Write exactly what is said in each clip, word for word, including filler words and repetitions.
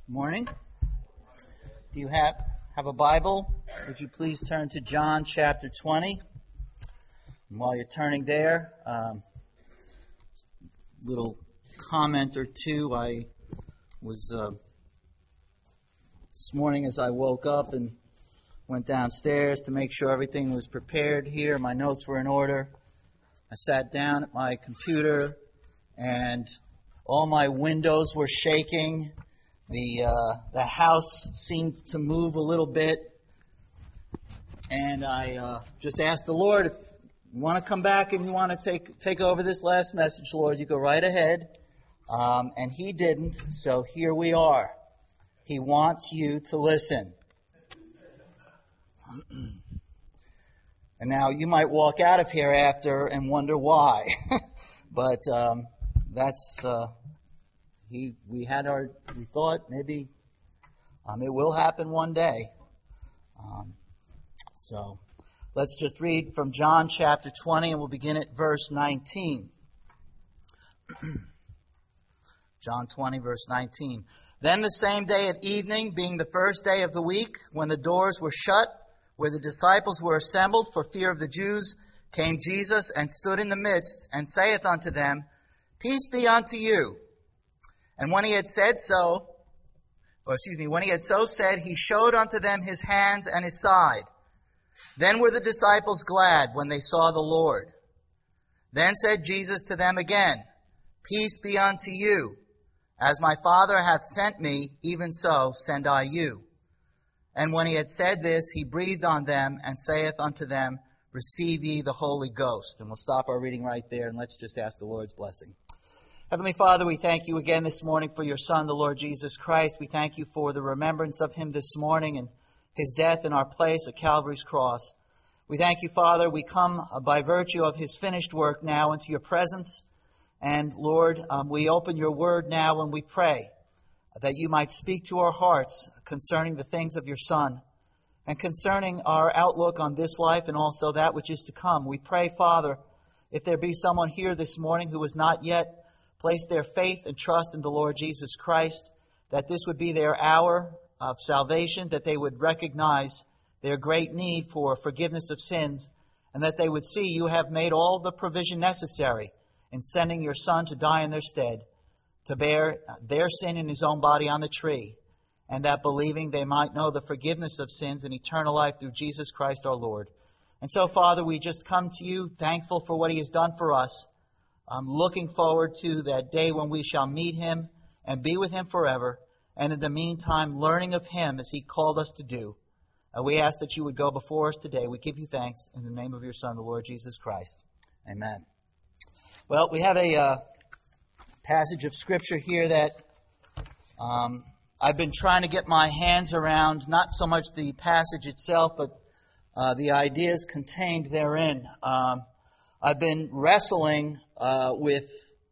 Morning. Do you have, have a Bible? Would you please turn to John chapter twenty? And while you're turning there, um, little comment or two. I was uh, this morning as I woke up and went downstairs to make sure everything was prepared here. My notes were in order. I sat down at my computer and all my windows were shaking. The uh, the house seemed to move a little bit, and I uh, just asked the Lord, if you want to come back and you want to take take over this last message, Lord, you go right ahead. Um, and He didn't, so here we are. He wants you to listen. And now you might walk out of here after and wonder why, but um, that's. Uh, He, we had our, we thought maybe um, it will happen one day. Um, so let's just read from John chapter twenty, and we'll begin at verse nineteen. John twenty, verse nineteen. Then the same day at evening, being the first day of the week, when the doors were shut, where the disciples were assembled for fear of the Jews, came Jesus and stood in the midst, and saith unto them, Peace be unto you. And when he had said so, or excuse me, when he had so said, he showed unto them his hands and his side. Then were the disciples glad when they saw the Lord. Then said Jesus to them again, Peace be unto you. As my Father hath sent me, even so send I you. And when he had said this, he breathed on them and saith unto them, Receive ye the Holy Ghost. And we'll stop our reading right there, and let's just ask the Lord's blessing. Heavenly Father, we thank you again this morning for your Son, the Lord Jesus Christ. We thank you for the remembrance of him this morning and his death in our place at Calvary's cross. We thank you, Father. We come by virtue of his finished work now into your presence. And Lord, um, we open your word now and we pray that you might speak to our hearts concerning the things of your Son and concerning our outlook on this life and also that which is to come. We pray, Father, if there be someone here this morning who is not yet place their faith and trust in the Lord Jesus Christ, that this would be their hour of salvation, that they would recognize their great need for forgiveness of sins, and that they would see you have made all the provision necessary in sending your Son to die in their stead, to bear their sin in his own body on the tree, and that believing they might know the forgiveness of sins and eternal life through Jesus Christ our Lord. And so, Father, we just come to you thankful for what he has done for us. I'm looking forward to that day when we shall meet him and be with him forever. And in the meantime, learning of him as he called us to do. Uh, we ask that you would go before us today. We give you thanks in the name of your Son, the Lord Jesus Christ. Amen. Well, we have a uh, passage of Scripture here that um, I've been trying to get my hands around, not so much the passage itself, but uh, the ideas contained therein. Um, I've been wrestling uh, with,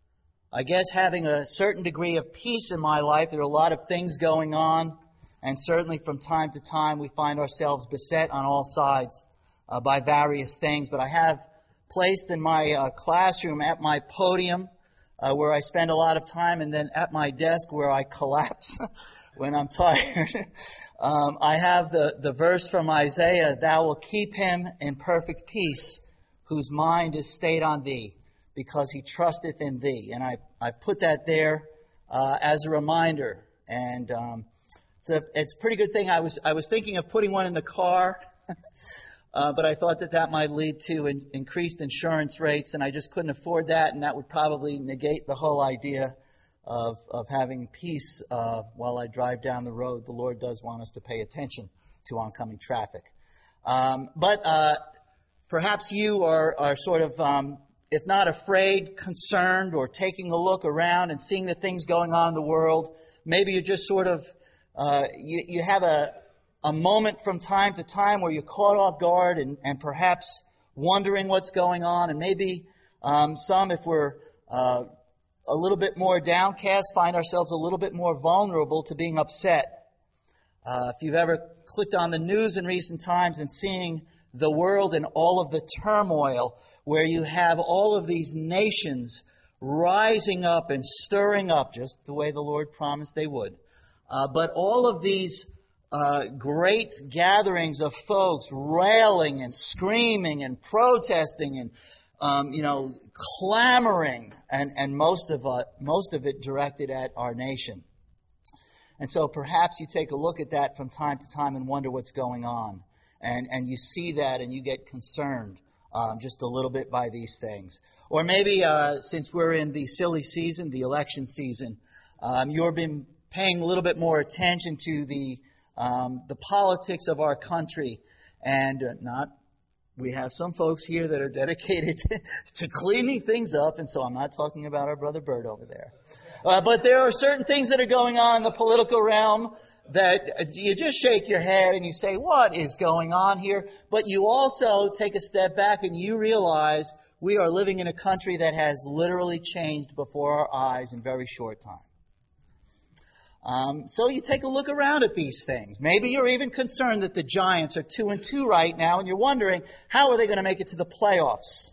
I guess, having a certain degree of peace in my life. There are a lot of things going on, and certainly from time to time we find ourselves beset on all sides uh, by various things. But I have placed in my uh, classroom at my podium uh, where I spend a lot of time, and then at my desk where I collapse when I'm tired. um, I have the, the verse from Isaiah, Thou wilt keep him in perfect peace, whose mind is stayed on thee, because he trusteth in thee. And I, I put that there uh, as a reminder. And um, it's a it's a pretty good thing. I was I was thinking of putting one in the car, uh, but I thought that that might lead to in, increased insurance rates, and I just couldn't afford that, and that would probably negate the whole idea of of having peace uh, while I drive down the road. The Lord does want us to pay attention to oncoming traffic. Um, but uh, Perhaps you are, are sort of, um, if not afraid, concerned, or taking a look around and seeing the things going on in the world. Maybe you're just sort of, uh, you, you have a, a moment from time to time where you're caught off guard and, and perhaps wondering what's going on. And maybe um, some, if we're uh, a little bit more downcast, find ourselves a little bit more vulnerable to being upset. Uh, if you've ever clicked on the news in recent times and seeing the world and all of the turmoil, where you have all of these nations rising up and stirring up, just the way the Lord promised they would, Uh, but all of these uh, great gatherings of folks railing and screaming and protesting and um, you know clamoring, and and most of uh, most of it directed at our nation. And so perhaps you take a look at that from time to time and wonder what's going on, and and you see that and you get concerned um, just a little bit by these things. Or maybe uh, since we're in the silly season, the election season, um, you've been paying a little bit more attention to the um, the politics of our country, and uh, not. We have some folks here that are dedicated to, to cleaning things up, and so I'm not talking about our brother Bert over there. Uh, but there are certain things that are going on in the political realm that you just shake your head and you say, what is going on here? But you also take a step back and you realize we are living in a country that has literally changed before our eyes in very short time. Um, so you take a look around at these things. Maybe you're even concerned that the Giants are two and two right now, and you're wondering, how are they going to make it to the playoffs?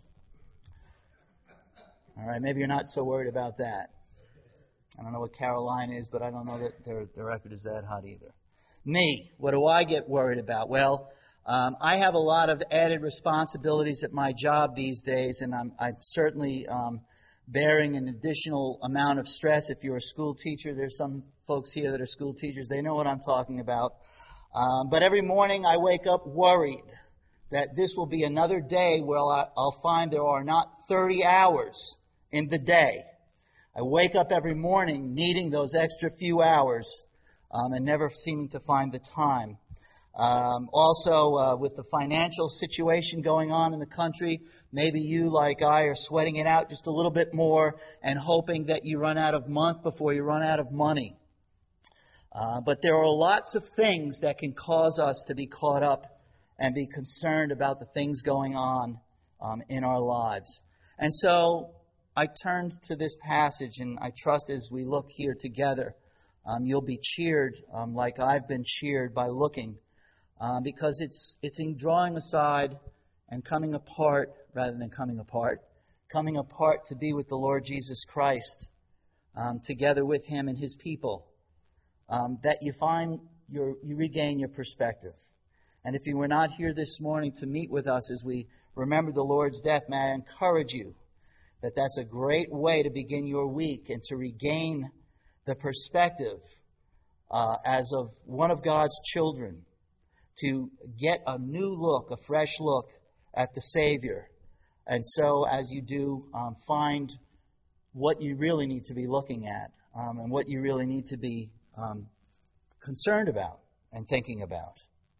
All right, maybe you're not so worried about that. I don't know what Carolina is, but I don't know that their, their record is that hot either. Me, what do I get worried about? Well, um, I have a lot of added responsibilities at my job these days, and I'm, I'm certainly um, bearing an additional amount of stress. If you're a school teacher, there's some folks here that are school teachers. They know what I'm talking about. Um, but every morning I wake up worried that this will be another day where I, I'll find there are not thirty hours in the day. I wake up every morning needing those extra few hours um, and never seeming to find the time. Um, also, uh, with the financial situation going on in the country, maybe you, like I, are sweating it out just a little bit more and hoping that you run out of month before you run out of money. Uh, but there are lots of things that can cause us to be caught up and be concerned about the things going on um, in our lives. And so I turned to this passage, and I trust as we look here together, um, you'll be cheered um, like I've been cheered by looking, uh, because it's it's in drawing aside and coming apart rather than coming apart, coming apart to be with the Lord Jesus Christ, um, together with Him and His people, um, that you find your you regain your perspective. And if you were not here this morning to meet with us as we remember the Lord's death, may I encourage you that that's a great way to begin your week and to regain the perspective uh, as of one of God's children, to get a new look, a fresh look at the Savior. And so as you do, um, find what you really need to be looking at um, and what you really need to be um, concerned about and thinking about.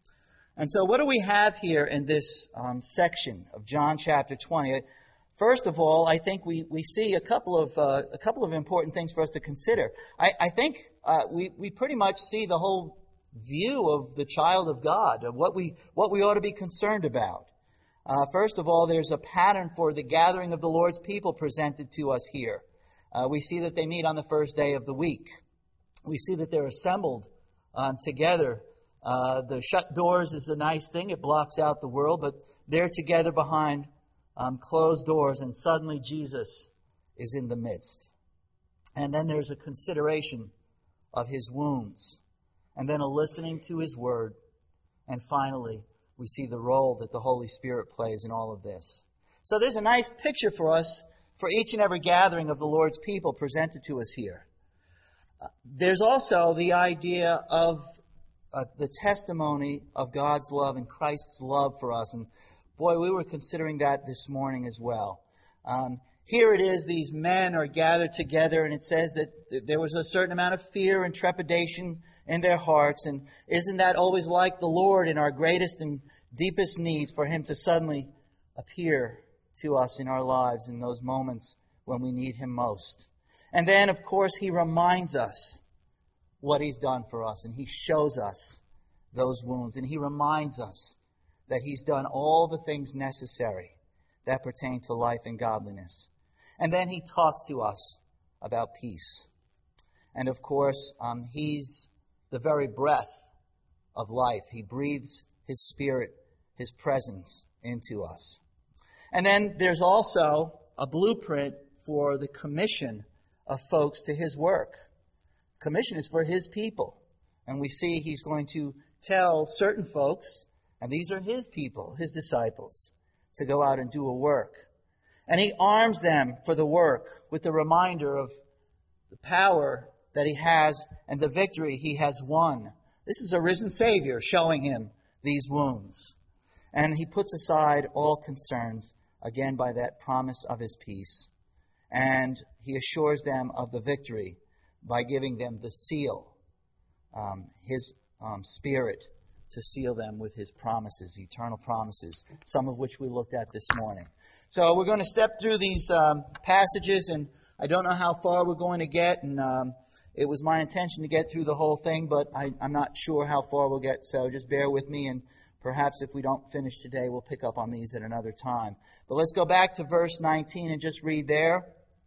And so what do we have here in this um, section of John chapter twenty? First of all, I think we, we see a couple of uh, a couple of important things for us to consider. I, I think uh, we, we pretty much see the whole view of the child of God, of what we what we ought to be concerned about. Uh, first of all, there's a pattern for the gathering of the Lord's people presented to us here. Uh, we see that they meet on the first day of the week. We see that they're assembled um, together. Uh, the shut doors is a nice thing. It blocks out the world, but they're together behind um, closed doors, and suddenly Jesus is in the midst. And then there's a consideration of His wounds, and then a listening to His word, and finally, we see the role that the Holy Spirit plays in all of this. So there's a nice picture for us for each and every gathering of the Lord's people presented to us here. Uh, there's also the idea of uh, the testimony of God's love and Christ's love for us. And boy, we were considering that this morning as well. Um, here it is, these men are gathered together, and it says that there was a certain amount of fear and trepidation in their hearts. And isn't that always like the Lord in our greatest and deepest needs, for Him to suddenly appear to us in our lives in those moments when we need Him most? And then, of course, He reminds us what He's done for us, and He shows us those wounds, and He reminds us that He's done all the things necessary that pertain to life and godliness. And then He talks to us about peace. And of course, um, He's the very breath of life. He breathes His Spirit, His presence into us. And then there's also a blueprint for the commission of folks to His work. Commission is for His people. And we see he's going to tell certain folks, and these are his people, his disciples, to go out and do a work. And he arms them for the work with the reminder of the power that he has and the victory he has won. This is a risen Savior showing him these wounds. And he puts aside all concerns, again, by that promise of his peace. And he assures them of the victory by giving them the seal, um, his um, Spirit, to seal them with his promises, eternal promises, some of which we looked at this morning. So we're going to step through these um, passages, and I don't know how far we're going to get, and um, it was my intention to get through the whole thing, but I, I'm not sure how far we'll get, so just bear with me, and perhaps if we don't finish today, we'll pick up on these at another time. But let's go back to verse nineteen and just read there.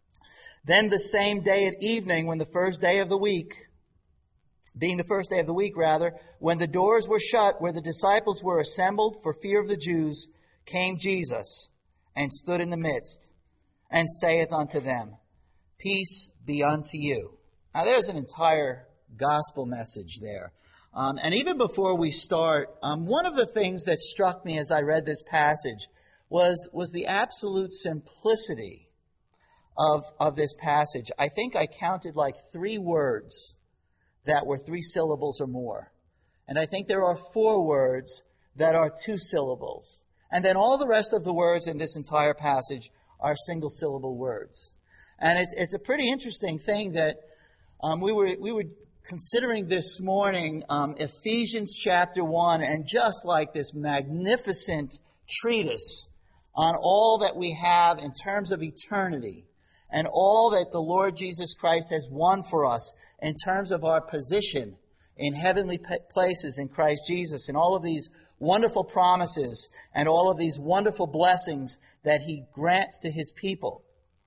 Then the same day at evening, when the first day of the week, being the first day of the week rather, when the doors were shut where the disciples were assembled for fear of the Jews, came Jesus and stood in the midst and saith unto them, Peace be unto you. Now there's an entire gospel message there. Um, and even before we start, um, one of the things that struck me as I read this passage was, was the absolute simplicity of, of this passage. I think I counted like three words that were three syllables or more. And I think there are four words that are two syllables. And then all the rest of the words in this entire passage are single syllable words. And it's, it's a pretty interesting thing that um, we were we were considering this morning um, Ephesians chapter one, and just like this magnificent treatise on all that we have in terms of eternity and all that the Lord Jesus Christ has won for us in terms of our position in heavenly places in Christ Jesus, and all of these wonderful promises and all of these wonderful blessings that He grants to His people.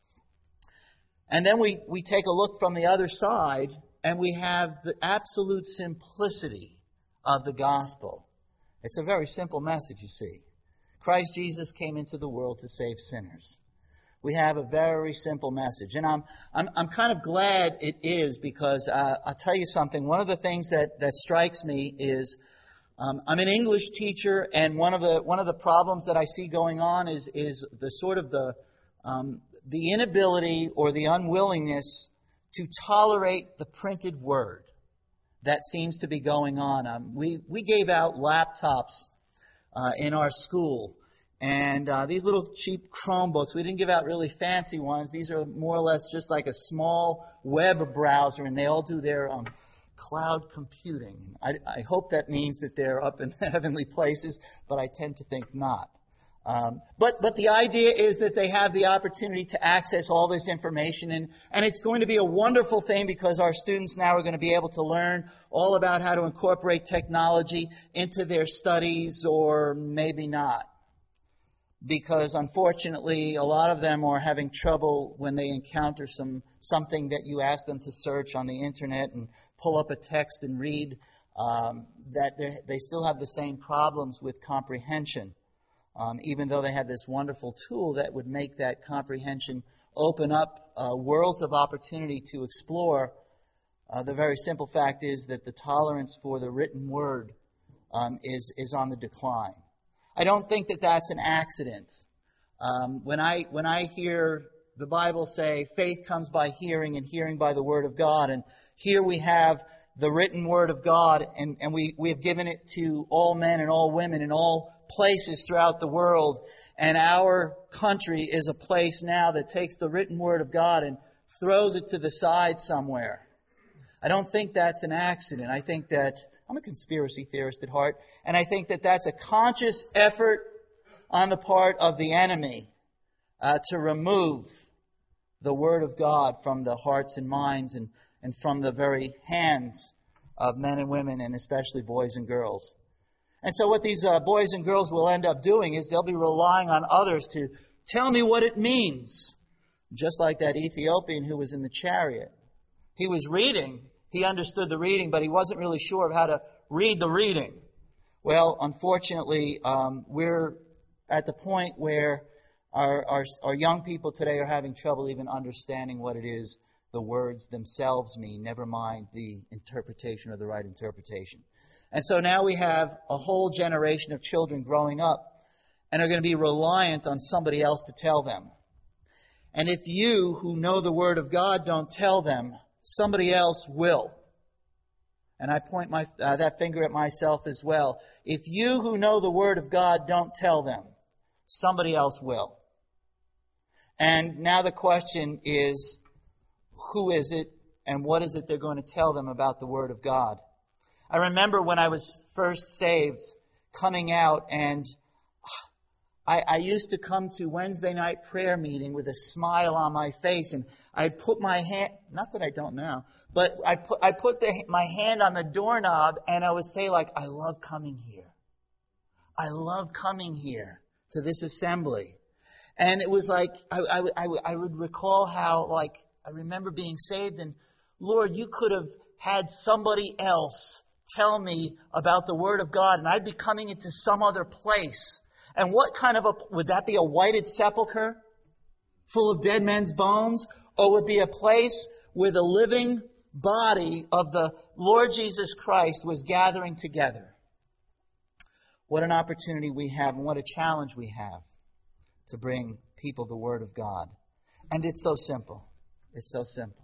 And then we, we take a look from the other side, and we have the absolute simplicity of the gospel. It's a very simple message, you see. Christ Jesus came into the world to save sinners. We have a very simple message. And I'm I'm, I'm kind of glad it is, because uh, I'll tell you something. One of the things that, that strikes me is um, I'm an English teacher, and one of the one of the problems that I see going on is is the sort of the um, the inability or the unwillingness to tolerate the printed word that seems to be going on. Um, we we gave out laptops uh, in our school. And uh, these little cheap Chromebooks, we didn't give out really fancy ones. These are more or less just like a small web browser, and they all do their um, cloud computing. I, I hope that means that they're up in heavenly places, but I tend to think not. Um, but but the idea is that they have the opportunity to access all this information, and, and it's going to be a wonderful thing, because our students now are going to be able to learn all about how to incorporate technology into their studies, or maybe not. Because unfortunately, a lot of them are having trouble when they encounter some something that you ask them to search on the internet and pull up a text and read, um, that they still have the same problems with comprehension, um, even though they have this wonderful tool that would make that comprehension open up uh, worlds of opportunity to explore. Uh, the very simple fact is that the tolerance for the written word um, is is on the decline. I don't think that that's an accident. Um, when I when I hear the Bible say faith comes by hearing and hearing by the Word of God, and here we have the written Word of God, and, and we, we have given it to all men and all women in all places throughout the world, and our country is a place now that takes the written Word of God and throws it to the side somewhere. I don't think that's an accident. I think that I'm a conspiracy theorist at heart, and I think that that's a conscious effort on the part of the enemy uh, to remove the Word of God from the hearts and minds and, and from the very hands of men and women, and especially boys and girls. And so what these uh, boys and girls will end up doing is they'll be relying on others to tell me what it means. Just like that Ethiopian who was in the chariot. He was reading. He understood the reading, but he wasn't really sure of how to read the reading. Well, unfortunately, um, we're at the point where our, our, our young people today are having trouble even understanding what it is the words themselves mean, never mind the interpretation or the right interpretation. And so now we have a whole generation of children growing up and are going to be reliant on somebody else to tell them. And if you, who know the Word of God, don't tell them, somebody else will. And I point my uh, that finger at myself as well. If you, who know the Word of God, don't tell them, somebody else will. And now the question is, who is it and what is it they're going to tell them about the Word of God? I remember when I was first saved, coming out, and I, I used to come to Wednesday night prayer meeting with a smile on my face, and I'd put my hand, not that I don't now, but I put I put the, my hand on the doorknob, and I would say, like, I love coming here. I love coming here to this assembly. And it was like, I, I, I, I would recall how, like, I remember being saved, and Lord, you could have had somebody else tell me about the Word of God, and I'd be coming into some other place. And what kind of a, would that be a whited sepulcher full of dead men's bones? Or would it be a place where the living body of the Lord Jesus Christ was gathering together? What an opportunity we have, and what a challenge we have to bring people the Word of God. And it's so simple. It's so simple.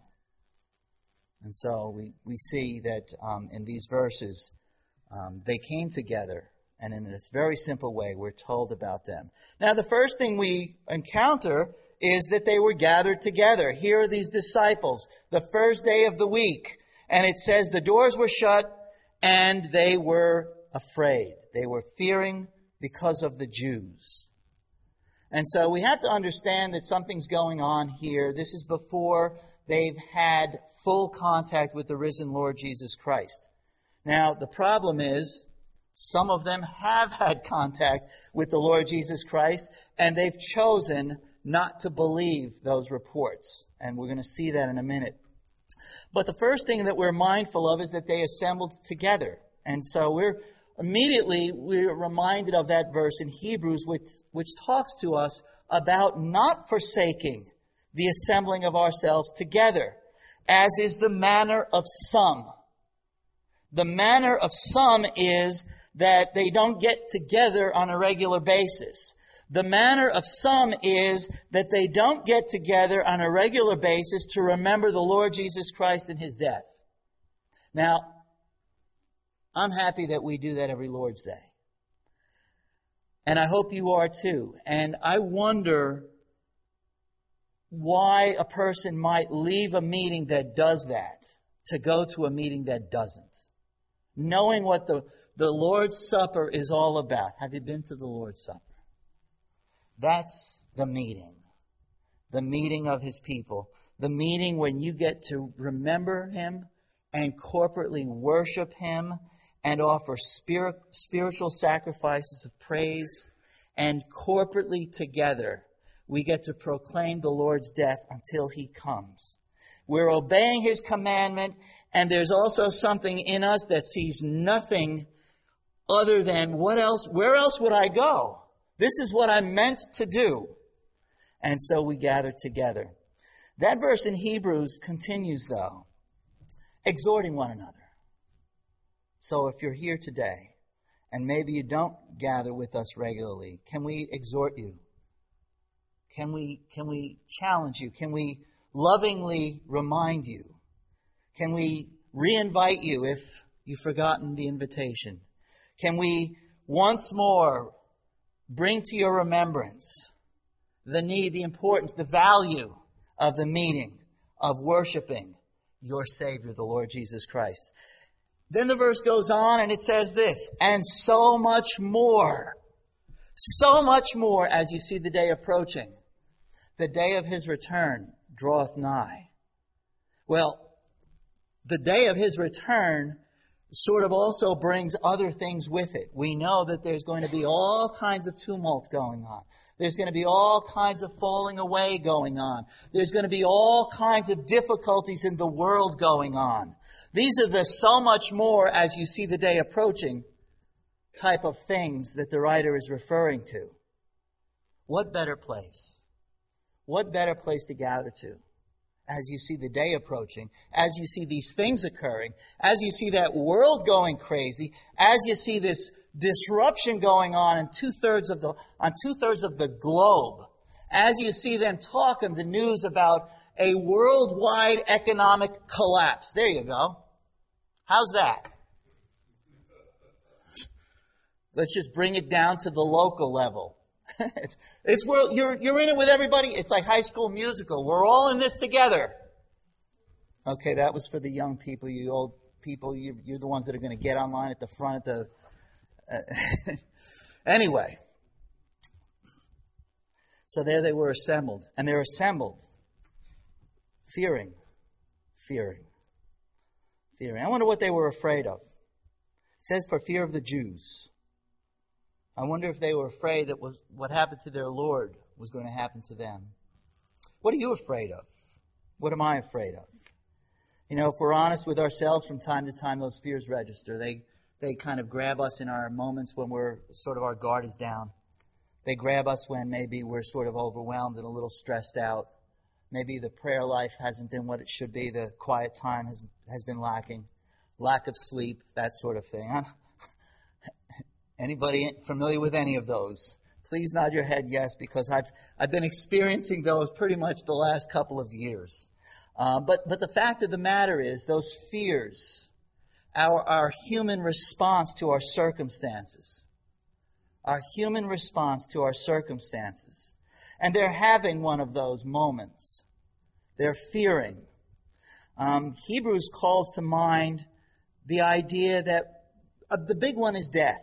And so we, we see that um, in these verses, um, they came together, and in this very simple way, we're told about them. Now, the first thing we encounter is that they were gathered together. Here are these disciples, the first day of the week. And it says the doors were shut, and they were afraid. They were fearing because of the Jews. And so we have to understand that something's going on here. This is before they've had full contact with the risen Lord Jesus Christ. Now, the problem is, some of them have had contact with the Lord Jesus Christ, and they've chosen not to believe those reports. And we're going to see that in a minute. But the first thing that we're mindful of is that they assembled together. And so we're immediately we're reminded of that verse in Hebrews, which, which talks to us about not forsaking the assembling of ourselves together, as is the manner of some. The manner of some is that they don't get together on a regular basis. The manner of some is that they don't get together on a regular basis to remember the Lord Jesus Christ and His death. Now, I'm happy that we do that every Lord's Day. And I hope you are too. And I wonder why a person might leave a meeting that does that to go to a meeting that doesn't. Knowing what the, the Lord's Supper is all about. Have you been to the Lord's Supper? That's the meeting. The meeting of His people. The meeting when you get to remember Him and corporately worship Him and offer spirit, spiritual sacrifices of praise, and corporately together we get to proclaim the Lord's death until He comes. We're obeying His commandment, and there's also something in us that sees nothing other than, what else? Where else would I go? This is what I'm meant to do. And so we gather together. That verse in Hebrews continues, though, exhorting one another. So if you're here today, and maybe you don't gather with us regularly, can we exhort you? Can we, can we challenge you? Can we lovingly remind you? Can we re-invite you if you've forgotten the invitation? Can we once more bring to your remembrance the need, the importance, the value of the meeting of worshiping your Savior, the Lord Jesus Christ? Then the verse goes on and it says this, and so much more, so much more as you see the day approaching. The day of His return draweth nigh. Well, the day of His return sort of also brings other things with it. We know that there's going to be all kinds of tumult going on. There's going to be all kinds of falling away going on. There's going to be all kinds of difficulties in the world going on. These are the so much more as you see the day approaching type of things that the writer is referring to. What better place? What better place to gather to as you see the day approaching, as you see these things occurring, as you see that world going crazy, as you see this disruption going on in two-thirds of the on two-thirds of the globe, as you see them talk in the news about a worldwide economic collapse. There you go. How's that? Let's just bring it down to the local level. it's it's world, you're you're in it with everybody. It's like High School Musical. We're all in this together. Okay, that was for the young people. You old people, you, you're the ones that are going to get online at the front at the. Uh, anyway, so there they were assembled, and they're assembled, fearing, fearing, fearing. I wonder what they were afraid of. It says for fear of the Jews. I wonder if they were afraid that was, what happened to their Lord was going to happen to them. What are you afraid of? What am I afraid of? You know, if we're honest with ourselves, from time to time those fears register. They they kind of grab us in our moments when we're sort of our guard is down. They grab us when maybe we're sort of overwhelmed and a little stressed out. Maybe the prayer life hasn't been what it should be. The quiet time has has been lacking. Lack of sleep, that sort of thing. Huh? Anybody familiar with any of those? Please nod your head yes, because I've I've been experiencing those pretty much the last couple of years. Uh, but but the fact of the matter is, those fears, our our human response to our circumstances, our human response to our circumstances, and they're having one of those moments. They're fearing. Um, Hebrews calls to mind the idea that uh, the big one is death.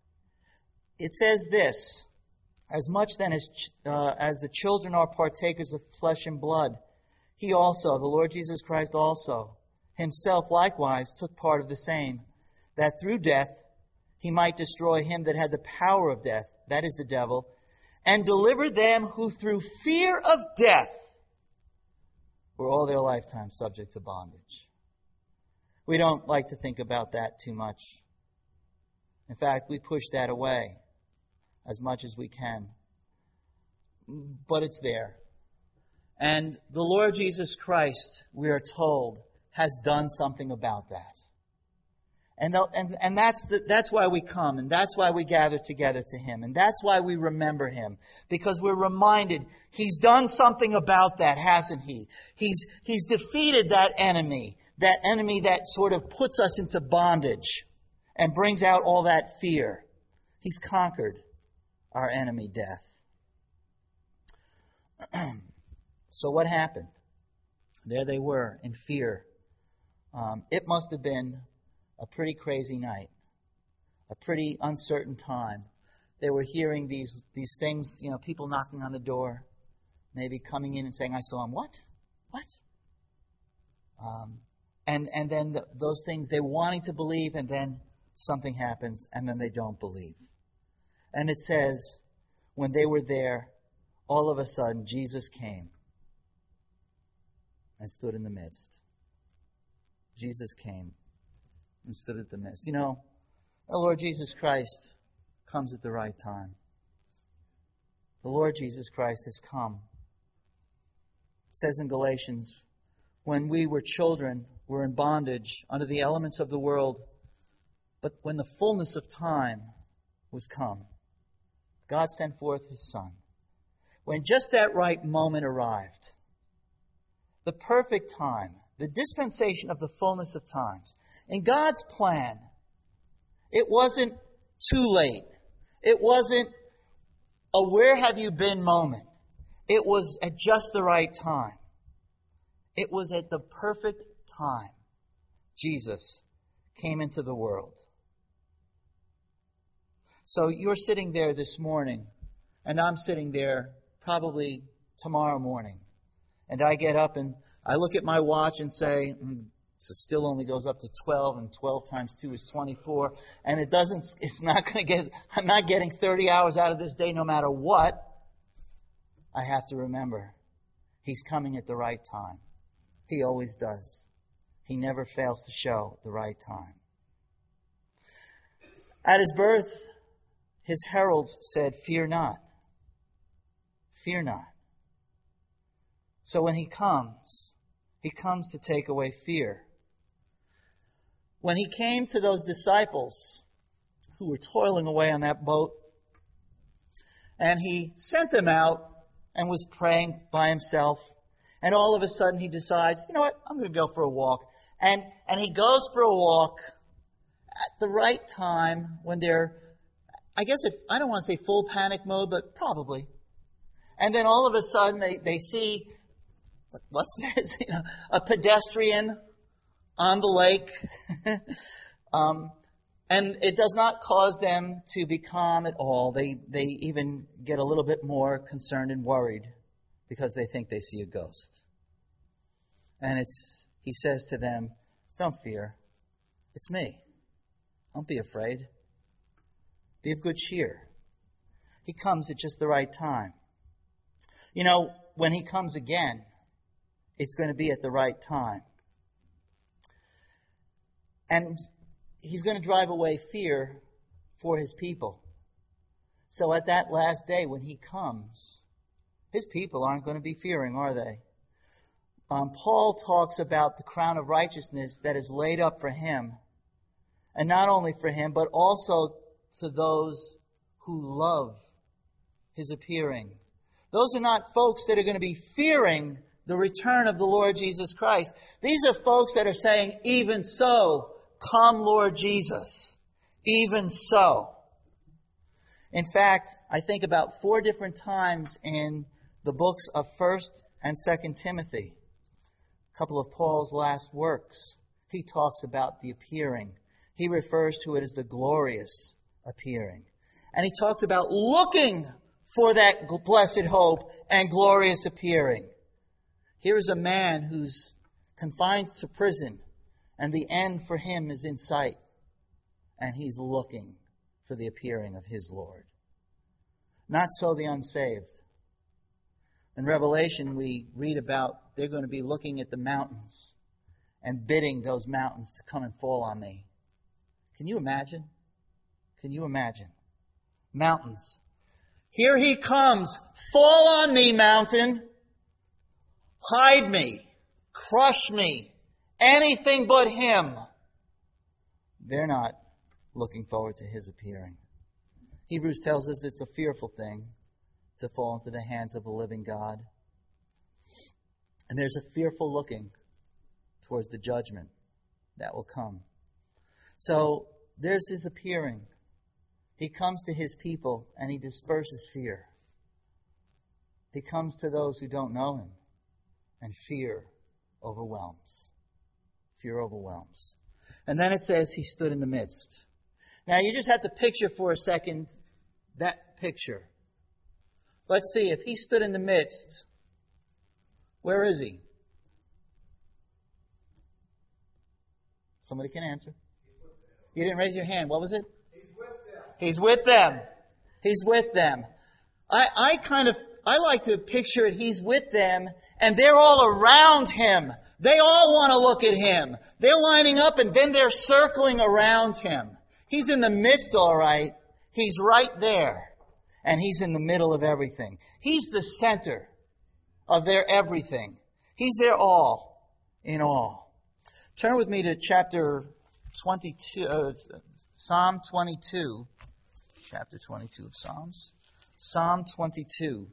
It says this, as much then as uh, as the children are partakers of flesh and blood, He also, the Lord Jesus Christ also, Himself likewise took part of the same, that through death He might destroy him that had the power of death, that is the devil, and deliver them who through fear of death were all their lifetime subject to bondage. We don't like to think about that too much. In fact, we push that away as much as we can. But it's there. And the Lord Jesus Christ, we are told, has done something about that. And and and that's the, that's why we come, and that's why we gather together to Him, and that's why we remember Him, because we're reminded He's done something about that, hasn't He? He's He's defeated that enemy, that enemy that sort of puts us into bondage and brings out all that fear. He's conquered our enemy, death. So what happened? There they were in fear. Um, it must have been a pretty crazy night, a pretty uncertain time. They were hearing these these things, you know, people knocking on the door, maybe coming in and saying, "I saw him." What? What? Um, and and then the, those things they're wanting to believe, and then something happens, and then they don't believe. And it says, when they were there, all of a sudden Jesus came and stood in the midst. Jesus came and stood at the midst. You know, the Lord Jesus Christ comes at the right time. The Lord Jesus Christ has come. It says in Galatians, when we were children, we were in bondage under the elements of the world. But when the fullness of time was come, God sent forth His Son. When just that right moment arrived, the perfect time, the dispensation of the fullness of times, in God's plan, it wasn't too late. It wasn't a where have you been moment. It was at just the right time. It was at the perfect time Jesus came into the world. So you're sitting there this morning, and I'm sitting there probably tomorrow morning. And I get up and I look at my watch and say, mm, so still only goes up to twelve, and twelve times two is twenty-four. And it doesn't, it's not going to get, I'm not getting thirty hours out of this day no matter what. I have to remember, He's coming at the right time. He always does. He never fails to show at the right time. At His birth, His heralds said, "Fear not. Fear not." So when He comes, He comes to take away fear. When He came to those disciples who were toiling away on that boat, and He sent them out and was praying by Himself, and all of a sudden He decides, you know what, I'm going to go for a walk. And, and He goes for a walk at the right time when they're, I guess if, I don't want to say full panic mode, but probably. And then all of a sudden they, they see, what's this? You know, a pedestrian on the lake. um, and it does not cause them to be calm at all. They, they even get a little bit more concerned and worried because they think they see a ghost. And it's, He says to them, don't fear. It's me. Don't be afraid. Be of good cheer. He comes at just the right time. You know, when He comes again, it's going to be at the right time. And He's going to drive away fear for His people. So at that last day when He comes, His people aren't going to be fearing, are they? Um, Paul talks about the crown of righteousness that is laid up for Him. And not only for Him, but also to those who love His appearing. Those are not folks that are going to be fearing the return of the Lord Jesus Christ. These are folks that are saying, even so, come Lord Jesus. Even so. In fact, I think about four different times in the books of First and Second Timothy, a couple of Paul's last works, he talks about the appearing. He refers to it as the glorious appearing. And he talks about looking for that blessed hope and glorious appearing. Here is a man who's confined to prison, and the end for him is in sight. And he's looking for the appearing of his Lord. Not so the unsaved. In Revelation, we read about they're going to be looking at the mountains and bidding those mountains to come and fall on me. Can you imagine? Can you imagine? Mountains. Here He comes. Fall on me, mountain. Hide me. Crush me. Anything but Him. They're not looking forward to His appearing. Hebrews tells us it's a fearful thing to fall into the hands of the living God. And there's a fearful looking towards the judgment that will come. So there's His appearing. He comes to His people and He disperses fear. He comes to those who don't know Him, and fear overwhelms. Fear overwhelms. And then it says He stood in the midst. Now you just have to picture for a second that picture. Let's see, if He stood in the midst, where is He? Somebody can answer. You didn't raise your hand. What was it? He's with them. He's with them. He's with them. I, I kind of, I like to picture it, He's with them, and they're all around Him. They all want to look at Him. They're lining up, and then they're circling around Him. He's in the midst, all right. He's right there. And He's in the middle of everything. He's the center of their everything. He's their all in all. Turn with me to chapter twenty-two, uh, Psalm twenty-two. Chapter twenty-two of Psalms. Psalm twenty-two.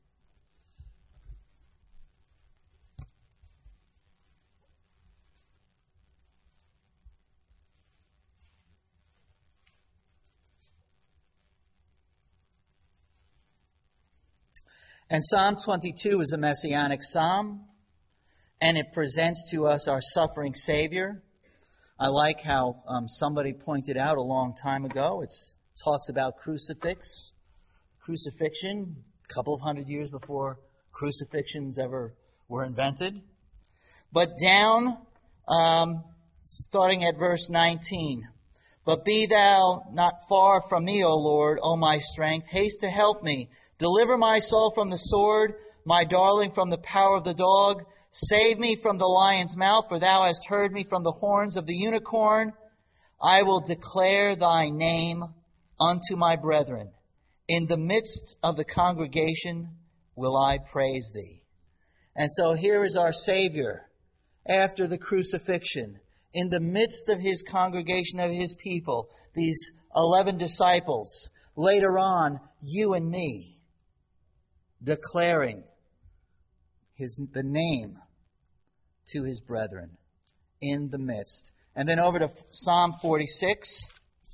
And Psalm twenty-two is a messianic psalm, and it presents to us our suffering Savior. I like how um, somebody pointed out a long time ago, it talks about crucifix, crucifixion, a couple of hundred years before crucifixions ever were invented. But down, um, starting at verse nineteen, but be thou not far from me, O Lord, O my strength, haste to help me. Deliver my soul from the sword, my darling from the power of the dog. Save me from the lion's mouth, for thou hast heard me from the horns of the unicorn. I will declare thy name unto my brethren. In the midst of the congregation will I praise thee. And so here is our Savior. after the crucifixion, in the midst of his congregation of his people, these eleven disciples, later on, you and me, declaring his the name to his brethren in the midst. And then over to Psalm forty-six.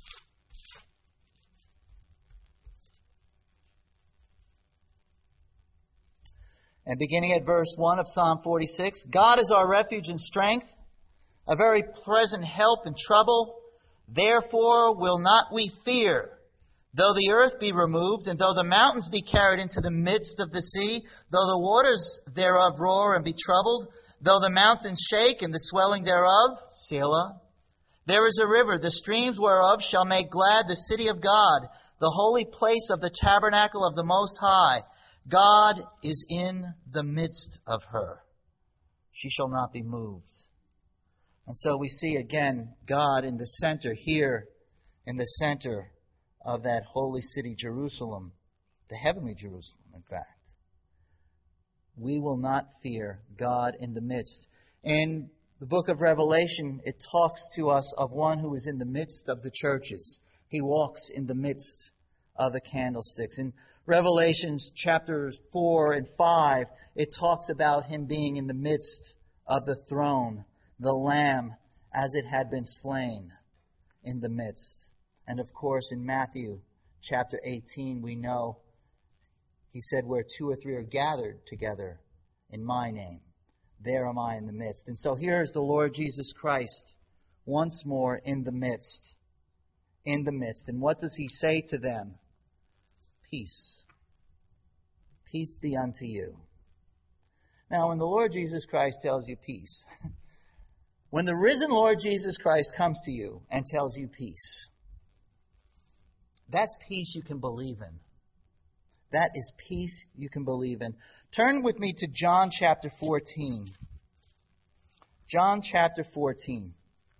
And beginning at verse one of Psalm forty-six, God is our refuge and strength, a very present help in trouble. Therefore will not we fear, though the earth be removed, and though the mountains be carried into the midst of the sea, though the waters thereof roar and be troubled, though the mountains shake and the swelling thereof, Selah. There is a river, the streams whereof shall make glad the city of God, the holy place of the tabernacle of the Most High. God is in the midst of her. She shall not be moved. And so we see again God in the center here, in the center of that holy city, Jerusalem, the heavenly Jerusalem, in fact. We will not fear, God in the midst. In the book of Revelation, it talks to us of one who is in the midst of the churches. He walks in the midst of the candlesticks. In Revelations chapters four and five, it talks about him being in the midst of the throne, the Lamb as it had been slain in the midst. And of course, in Matthew chapter eighteen, we know he said, where two or three are gathered together in my name, there am I in the midst. And so here is the Lord Jesus Christ once more in the midst. In the midst. And what does he say to them? Peace. Peace be unto you. Now, when the Lord Jesus Christ tells you peace, when the risen Lord Jesus Christ comes to you and tells you peace, that's peace you can believe in. That is peace you can believe in. Turn with me to John chapter fourteen. John chapter fourteen.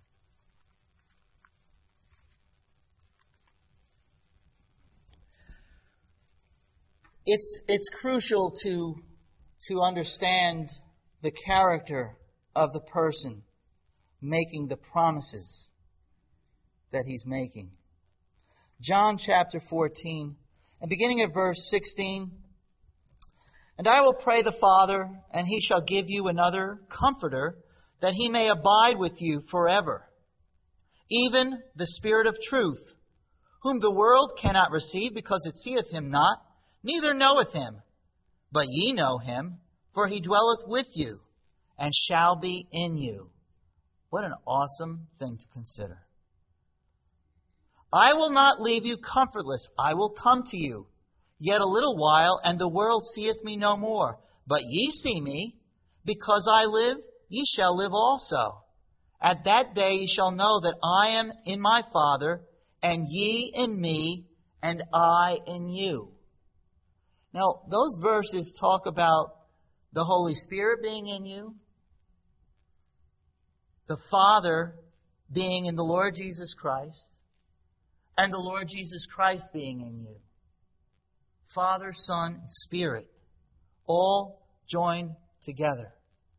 It's, it's crucial to, to understand the character of the person making the promises that he's making. John chapter fourteen, and beginning at verse sixteen, and I will pray the Father, and he shall give you another Comforter, that he may abide with you forever, even the Spirit of truth, whom the world cannot receive, because it seeth him not, neither knoweth him. But ye know him, for he dwelleth with you, and shall be in you. What an awesome thing to consider. I will not leave you comfortless. I will come to you. Yet a little while, and the world seeth me no more. But ye see me. Because I live, ye shall live also. At that day ye shall know that I am in my Father, and ye in me, and I in you. Now, those verses talk about the Holy Spirit being in you, the Father being in the Lord Jesus Christ, and the Lord Jesus Christ being in you. Father, Son, and Spirit, all joined together.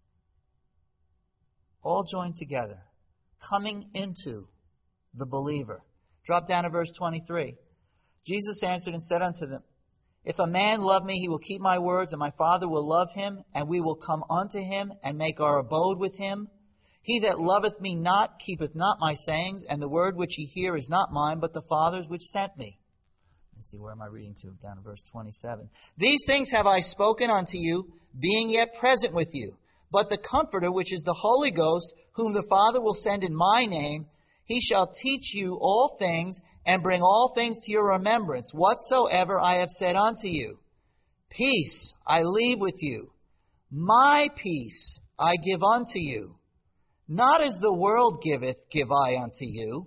All joined together, coming into the believer. Drop down to verse twenty-three. Jesus answered and said unto them, If a man love me, he will keep my words, and my Father will love him, and we will come unto him, and make our abode with him. He that loveth me not keepeth not my sayings, and the word which ye hear is not mine, but the Father's which sent me. Let's see, where am I reading to? Down to verse twenty-seven. These things have I spoken unto you, being yet present with you. But the Comforter, which is the Holy Ghost, whom the Father will send in my name, he shall teach you all things, and bring all things to your remembrance, whatsoever I have said unto you. Peace I leave with you. My peace I give unto you. Not as the world giveth, give I unto you.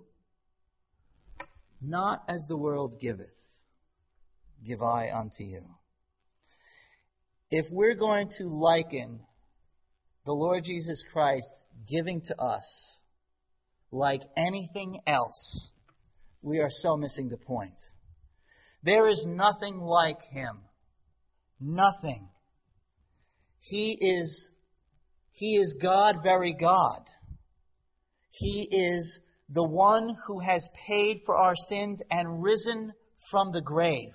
Not as the world giveth, give I unto you. If we're going to liken the Lord Jesus Christ giving to us like anything else, we are so missing the point. There is nothing like him. Nothing. He is He is God, very God. He is the one who has paid for our sins and risen from the grave.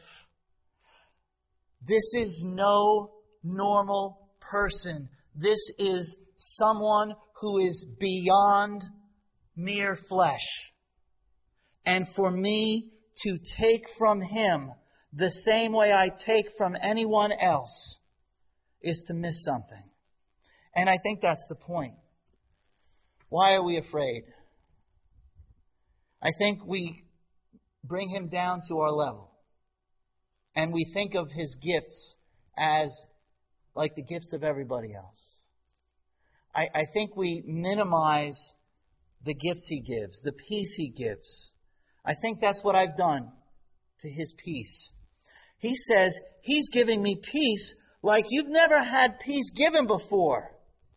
This is no normal person. This is someone who is beyond mere flesh. And for me to take from Him the same way I take from anyone else is to miss something. And I think that's the point. Why are we afraid? I think we bring Him down to our level. And we think of His gifts as like the gifts of everybody else. I, I think we minimize the gifts He gives, the peace He gives. I think that's what I've done to His peace. He says, He's giving me peace like you've never had peace given before.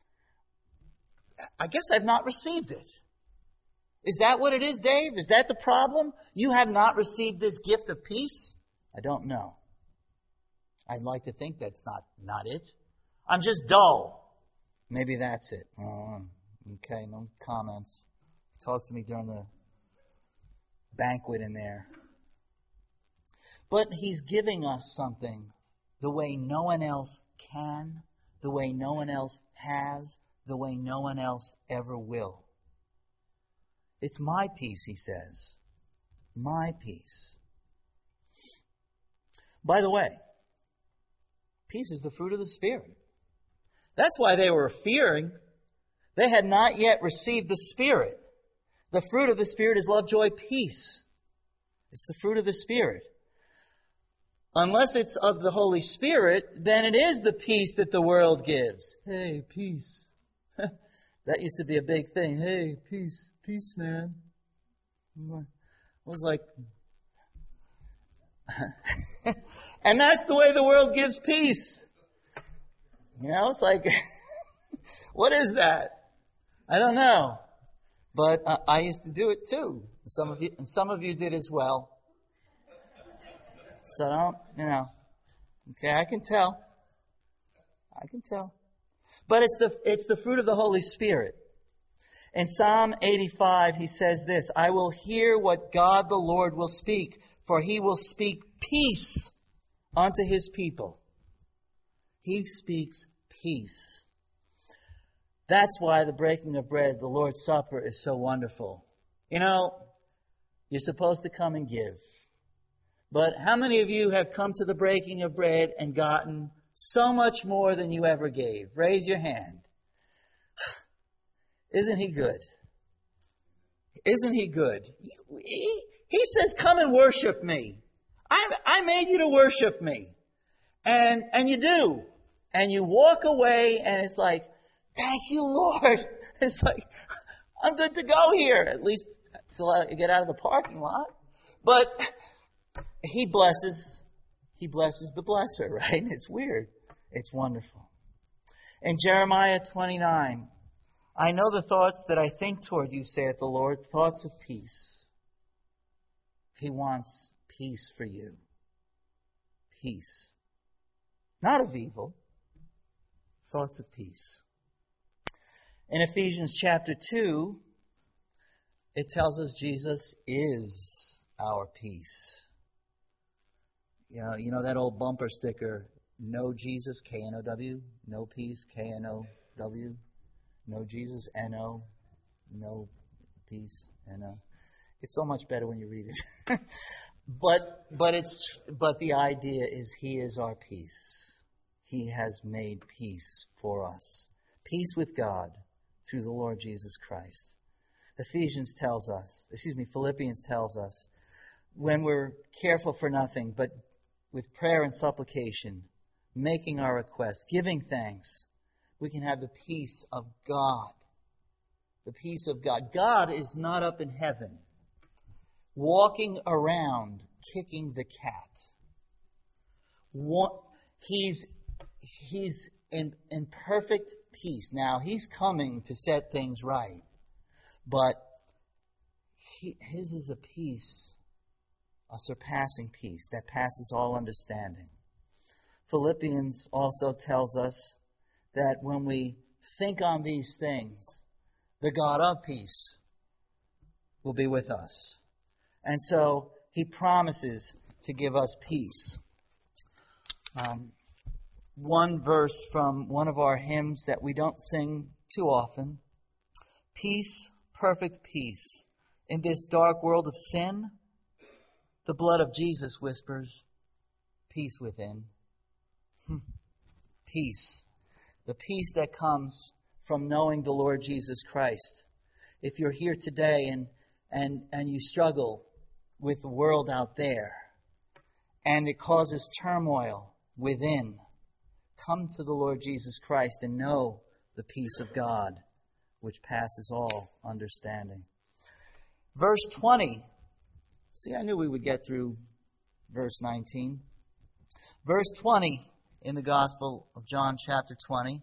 I guess I've not received it. Is that what it is, Dave? Is that the problem? You have not received this gift of peace? I don't know. I'd like to think that's not, not it. I'm just dull. Maybe that's it. Oh, okay, no comments. Talk to me during the banquet in there. But He's giving us something the way no one else can, the way no one else has, the way no one else ever will. It's my peace, He says. My peace. By the way, peace is the fruit of the Spirit. That's why they were fearing. They had not yet received the Spirit. The fruit of the Spirit is love, joy, peace. It's the fruit of the Spirit. Unless it's of the Holy Spirit, then it is the peace that the world gives. Hey, peace. That used to be a big thing. Hey, peace. Peace, man. It was like... And that's the way the world gives peace. You know, it's like... What is that? I don't know. But uh, I used to do it too. Some of you, and some of you did as well. So don't, you know. Okay, I can tell. I can tell. But it's the it's the fruit of the Holy Spirit. In Psalm eighty-five, he says this, I will hear what God the Lord will speak, for He will speak peace unto His people. He speaks peace. That's why the breaking of bread, the Lord's Supper, is so wonderful. You know, you're supposed to come and give. But how many of you have come to the breaking of bread and gotten so much more than you ever gave? Raise your hand. Isn't He good? Isn't He good? He, he says, come and worship me. I, I made you to worship me. And, and you do. And you walk away and it's like, thank you, Lord. It's like, I'm good to go here. At least until I get out of the parking lot. But He blesses, He blesses the blesser, right? It's weird. It's wonderful. In Jeremiah twenty-nine, I know the thoughts that I think toward you, saith the Lord, thoughts of peace. He wants peace for you. Peace. Not of evil. Thoughts of peace. In Ephesians chapter two, it tells us Jesus is our peace. You know, you know that old bumper sticker, no Jesus, K N O W, no peace, K N O W, no Jesus, N O, no peace, N O. It's so much better when you read it. but but it's but the idea is He is our peace. He has made peace for us. Peace with God through the Lord Jesus Christ. Ephesians tells us, excuse me, Philippians tells us, when we're careful for nothing, but with prayer and supplication, making our requests, giving thanks, we can have the peace of God. The peace of God. God is not up in heaven, walking around, kicking the cat. He's, he's in, in perfect peace. Now, He's coming to set things right. But he, His is a peace, a surpassing peace that passes all understanding. Philippians also tells us that when we think on these things, the God of peace will be with us. And so He promises to give us peace. Um, one verse from one of our hymns that we don't sing too often. Peace, perfect peace. In this dark world of sin, the blood of Jesus whispers, peace within. Peace. The peace that comes from knowing the Lord Jesus Christ. If you're here today and, and, and you struggle with the world out there and it causes turmoil within, come to the Lord Jesus Christ and know the peace of God, which passes all understanding. Verse twenty. See, I knew we would get through verse nineteen. Verse twenty in the Gospel of John chapter twenty.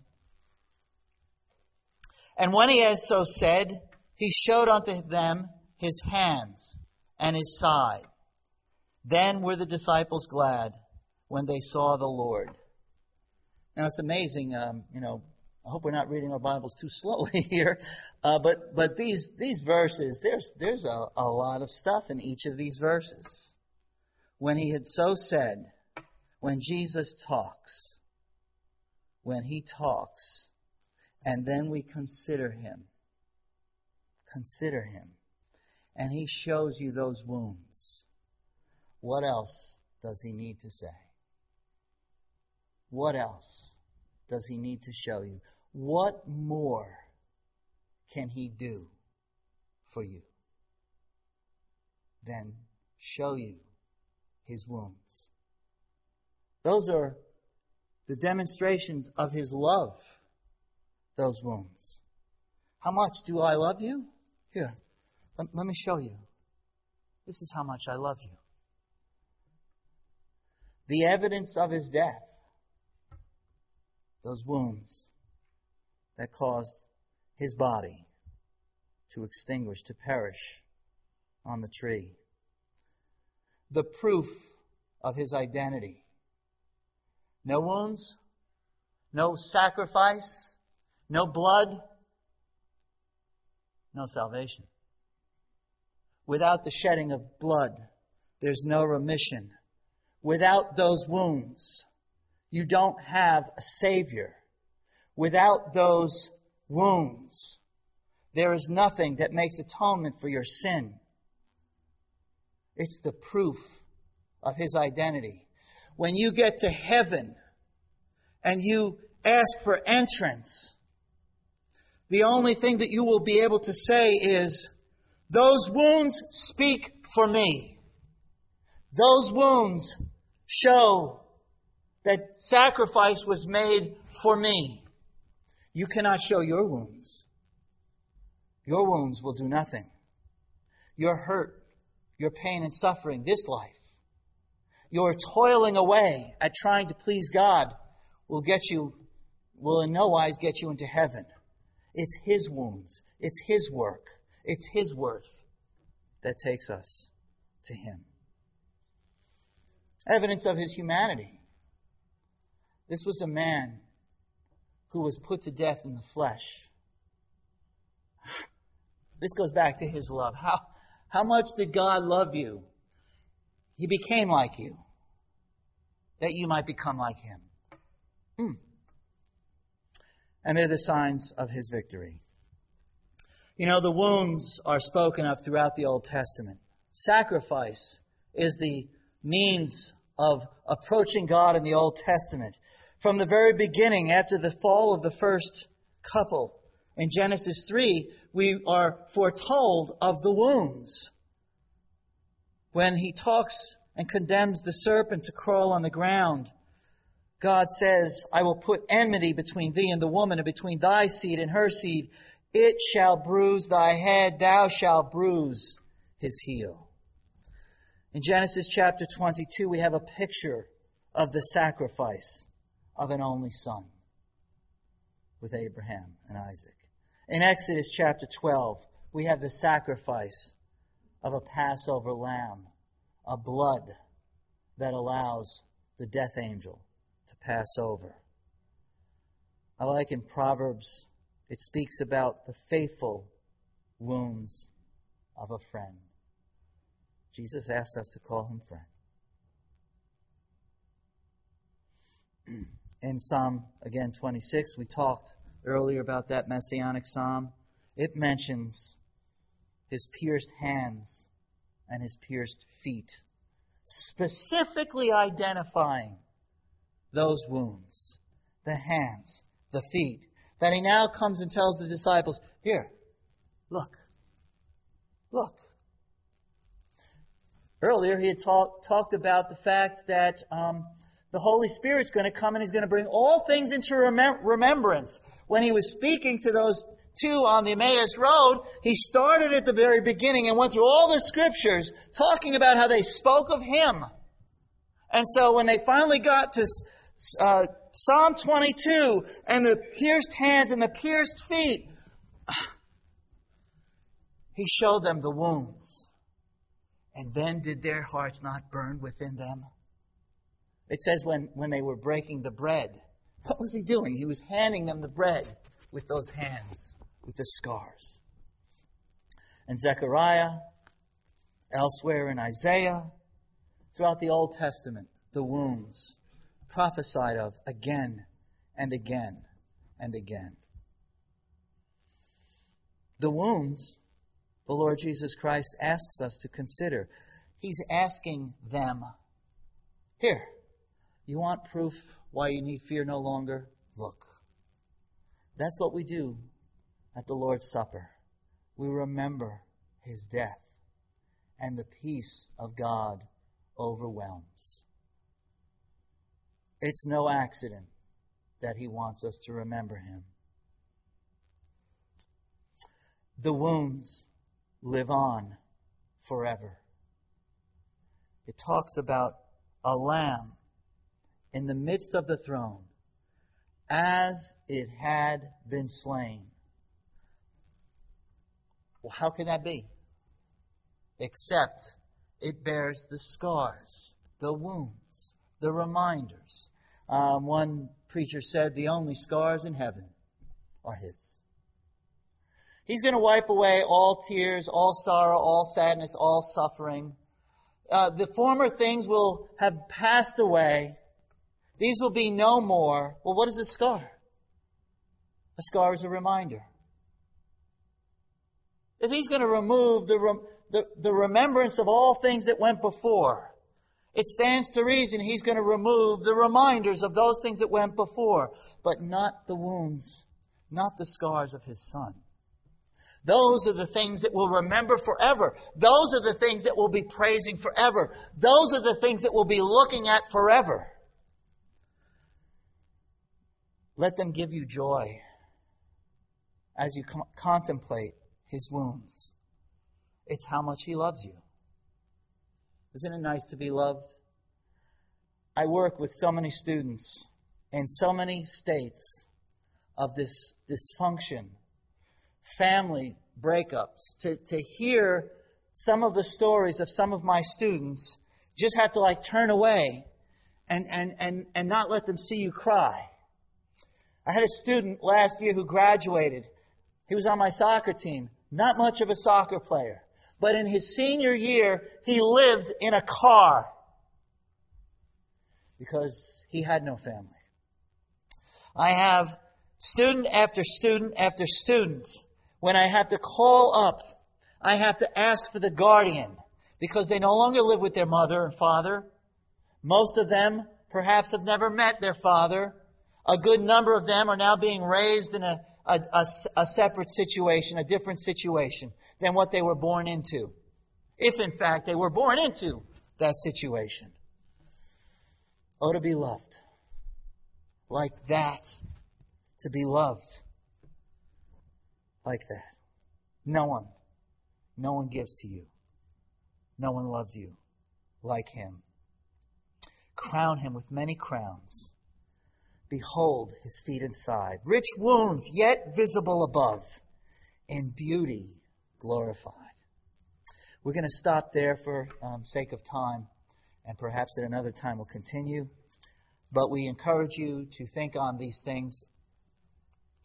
And when He had so said, He showed unto them His hands and His side. Then were the disciples glad when they saw the Lord. Now it's amazing, um, you know, I hope we're not reading our Bibles too slowly here, uh, but but these these verses, there's there's a, a lot of stuff in each of these verses. When He had so said, when Jesus talks, when He talks, and then we consider Him, consider Him, and He shows you those wounds. What else does He need to say? What else does He need to show you? What more can He do for you than show you His wounds? Those are the demonstrations of His love, those wounds. How much do I love you? Here, let, let me show you. This is how much I love you. The evidence of His death, those wounds that caused His body to extinguish, to perish on the tree. The proof of His identity. No wounds, no sacrifice, no blood, no salvation. Without the shedding of blood, there's no remission. Without those wounds, you don't have a Savior. Without those wounds, there is nothing that makes atonement for your sin. It's the proof of His identity. When you get to heaven and you ask for entrance, the only thing that you will be able to say is, those wounds speak for me. Those wounds show that sacrifice was made for me. You cannot show your wounds. Your wounds will do nothing. Your hurt, your pain and suffering, this life, your toiling away at trying to please God will get you, will in no wise get you into heaven. It's His wounds. It's His work. It's His worth that takes us to Him. Evidence of His humanity. This was a man who was put to death in the flesh. This goes back to His love. How, how much did God love you? He became like you, that you might become like Him. Hmm. And they're the signs of His victory. You know, the wounds are spoken of throughout the Old Testament. Sacrifice is the means of approaching God in the Old Testament. From the very beginning, after the fall of the first couple, in Genesis three, we are foretold of the wounds. When He talks and condemns the serpent to crawl on the ground, God says, I will put enmity between thee and the woman, and between thy seed and her seed. It shall bruise thy head, thou shalt bruise his heel. In Genesis chapter twenty-two, we have a picture of the sacrifice of an only son with Abraham and Isaac. In Exodus chapter twelve, we have the sacrifice of a Passover lamb, a blood that allows the death angel to pass over. I like in Proverbs, it speaks about the faithful wounds of a friend. Jesus asks us to call him friend. In Psalm, again, twenty-six, we talked earlier about that messianic psalm. It mentions his pierced hands and his pierced feet, specifically identifying those wounds, the hands, the feet, that he now comes and tells the disciples, here, look, look. Earlier he had talk, talked about the fact that um, the Holy Spirit's going to come and he's going to bring all things into remem- remembrance. When he was speaking to those two on the Emmaus Road, he started at the very beginning and went through all the scriptures talking about how they spoke of him. And so when they finally got to uh, Psalm twenty-two and the pierced hands and the pierced feet, he showed them the wounds. And then did their hearts not burn within them? It says when, when they were breaking the bread, what was he doing? He was handing them the bread with those hands, with the scars. And Zechariah, elsewhere in Isaiah, throughout the Old Testament, the wounds prophesied of again and again and again. The wounds the Lord Jesus Christ asks us to consider. He's asking them, here, you want proof why you need fear no longer? Look. That's what we do at the Lord's Supper. We remember his death, and the peace of God overwhelms. It's no accident that he wants us to remember him. The wounds live on forever. It talks about a lamb in the midst of the throne as it had been slain. Well, how can that be? Except it bears the scars, the wounds, the reminders. Um, one preacher said the only scars in heaven are his. He's going to wipe away all tears, all sorrow, all sadness, all suffering. Uh, the former things will have passed away. These will be no more. Well, what is a scar? A scar is a reminder. If he's going to remove the, rem- the, the remembrance of all things that went before, it stands to reason he's going to remove the reminders of those things that went before, but not the wounds, not the scars of his Son. Those are the things that we'll remember forever. Those are the things that we'll be praising forever. Those are the things that we'll be looking at forever. Let them give you joy as you com- contemplate his wounds. It's how much he loves you. Isn't it nice to be loved? I work with so many students in so many states of this dysfunction, family breakups. To, to hear some of the stories of some of my students, just have to like turn away and, and, and, and not let them see you cry. I had a student last year who graduated. He was on my soccer team. Not much of a soccer player. But in his senior year, he lived in a car because he had no family. I have student after student after student. When I have to call up, I have to ask for the guardian because they no longer live with their mother and father. Most of them perhaps have never met their father. A good number of them are now being raised in a, a, a, a separate situation, a different situation than what they were born into. If in fact they were born into that situation. Oh, to be loved. Like that. To be loved. Like that. No one. No one gives to you. No one loves you like him. Crown him with many crowns. Behold his feet and side. Rich wounds, yet visible above. In beauty glorified. We're going to stop there for um, sake of time. And perhaps at another time we'll continue. But we encourage you to think on these things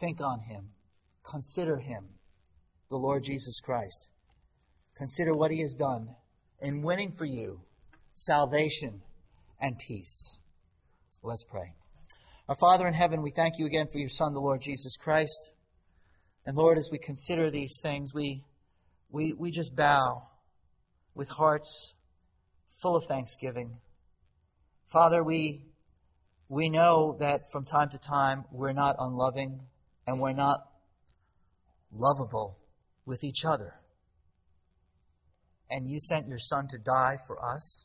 Think on Him. Consider Him, the Lord Jesus Christ. Consider what He has done in winning for you salvation and peace. Let's pray. Our Father in heaven, we thank You again for Your Son, the Lord Jesus Christ. And Lord, as we consider these things, we we we just bow with hearts full of thanksgiving. Father, we we know that from time to time we're not unloving and we're not lovable with each other. And You sent Your Son to die for us.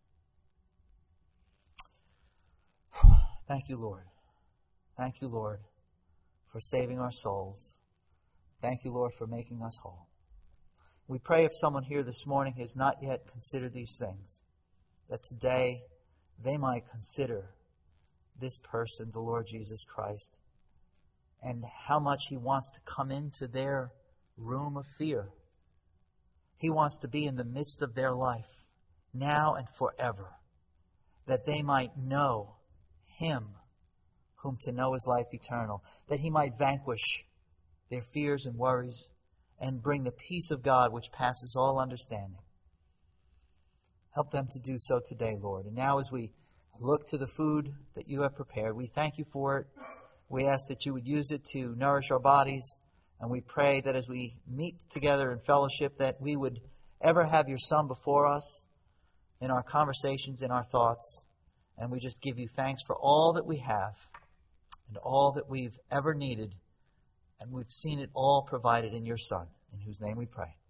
Thank You, Lord. Thank You, Lord, for saving our souls. Thank You, Lord, for making us whole. We pray if someone here this morning has not yet considered these things, that today they might consider this person, the Lord Jesus Christ, and how much He wants to come into their room of fear. He wants to be in the midst of their life, now and forever, that they might know Him whom to know is life eternal, that He might vanquish their fears and worries and bring the peace of God which passes all understanding. Help them to do so today, Lord. And now as we look to the food that You have prepared, we thank You for it. We ask that You would use it to nourish our bodies. And we pray that as we meet together in fellowship, that we would ever have Your Son before us in our conversations, in our thoughts. And we just give You thanks for all that we have and all that we've ever needed. And we've seen it all provided in Your Son, in whose name we pray.